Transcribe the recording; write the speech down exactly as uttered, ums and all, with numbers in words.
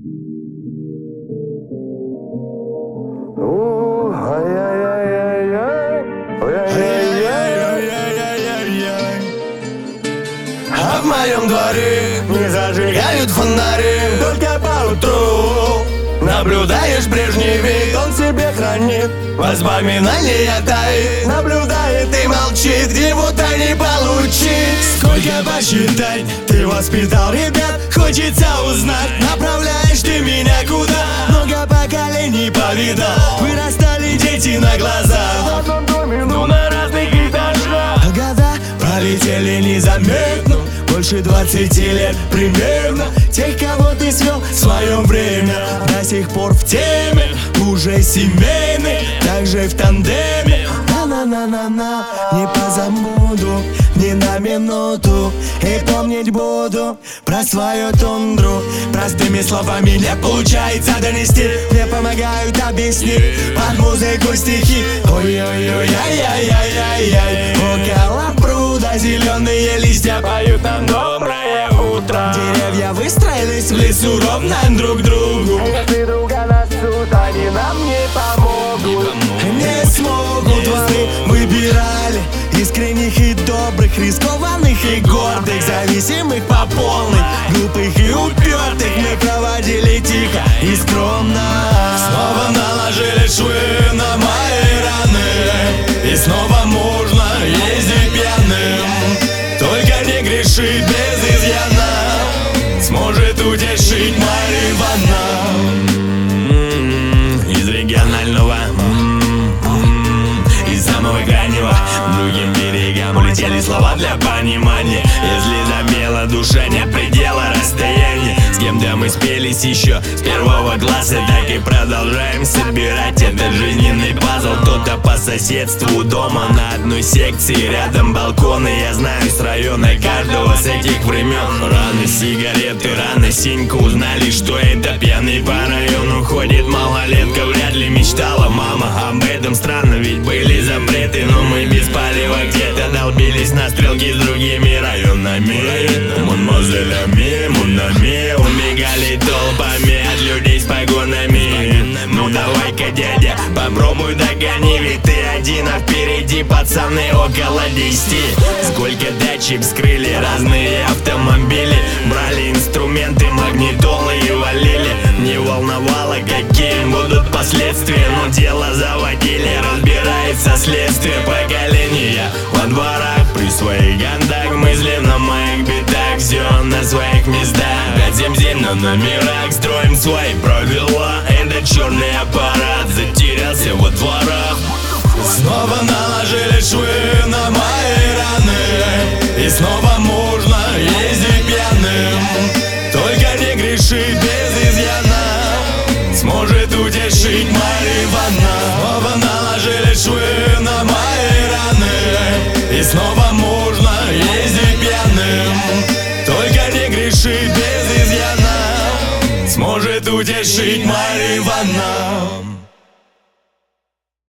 А в моем дворе не зажигают фонари, только по утру наблюдаешь прежний вид. Он себе хранит воспоминания таит, наблюдает и молчит, его-то не получить. Сколько посчитать ты воспитал ребят, хочется узнать, направляешь ты меня куда. Много поколений повидал, вырастали дети на глазах, но на разных этажах. Года пролетели незаметно, больше двадцати лет примерно. Тех, кого ты свел в свое время, до сих пор в теме, уже семейный, также в тандеме. На-на-на-на-на, не позабуду ни на минуту, и помнить буду про свою тундру. Простыми словами не получается донести, мне помогают объяснить под музыку стихи. Ой-ой-ой-ай-яй-яй-яй-яй, около пруда зеленые листья поют нам доброе утро. Деревья выстроились в лесу ровно друг к другу. Если друга нас суд, они нам не помогут, не смогут. Вы выбирали искренних и добрых, рискованных и гордых, зависимых по полной, глупых и упертых. Мы проводили тихо и скромно. Снова наложили швы на мои раны, и снова можно ездить пьяным. Только не греши без изъяна, сможет утешить Марья Ивановна. Из регионального, из самого крайнего, другим берегам улетели слова для понимания. Если забела душа, нет предела расстояния. С кем-то мы спелись еще с первого класса, так и продолжаем собирать этот жизненный пазл. Кто-то по соседству дома на одной секции, рядом балконы. Я знаю с района каждого с этих времен. Раны сигареты, рано синьку узнали, что это пьяный по району ходит малолетка. Вряд ли мечтала мама об этом, странно, ведь были запреты, но мы без палева где-то долбились на стрелки с другими районами. Мадемуазелями, мунами, убегали толпами от людей с погонами. Ну давай-ка, дядя, попробуй догони, ведь ты один, а впереди пацаны около десяти. Сколько датчик вскрыли разные автомобили, брали инструменты, магнитолы и валили. Не волновало, какие будут последствия, но дело заводили, разбирается следствие. Поколения во дворах при своих годах, мысли на моих битах, все на своих местах. пять семь семь на номерах, строим свои правила. Этот черный аппарат затерялся во дворах. Снова наложили швы на мои раны, и снова можно ездить пьяным. Только не греши без изъяна, сможет утешить Марья Ивановна. Снова наложили швы на мои раны, и снова можно ездить пьяным. Только не греши без изъяна, сможет утешить Марья Ивановна.